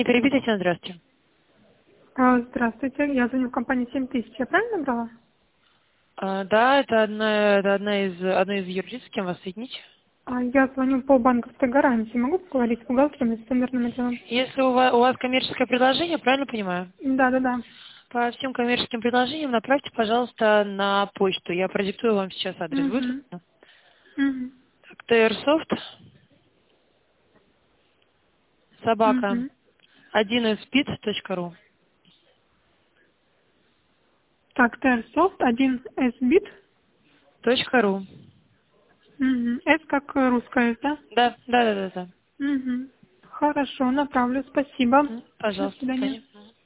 Перебейте, здравствуйте. Здравствуйте, я звоню в компанию 7000. Я правильно набрала? Да, это одно из юрлиц, с кем вас соединить. Я звоню по банковской гарантии. Могу поговорить с бухгалтером и с тендерным отделом? Если у вас коммерческое предложение, правильно понимаю? Да. По всем коммерческим предложениям направьте, пожалуйста, на почту. Я продиктую вам сейчас адрес. Будет? Угу. Угу. Так, TRSoft, собака, Угу. 1sbit.ru. Так, Tersoft 1sbit. .ru. Угу. S как русская, да? Да. Угу. Хорошо, направлю. Спасибо. До Пожалуйста, свидания. конечно.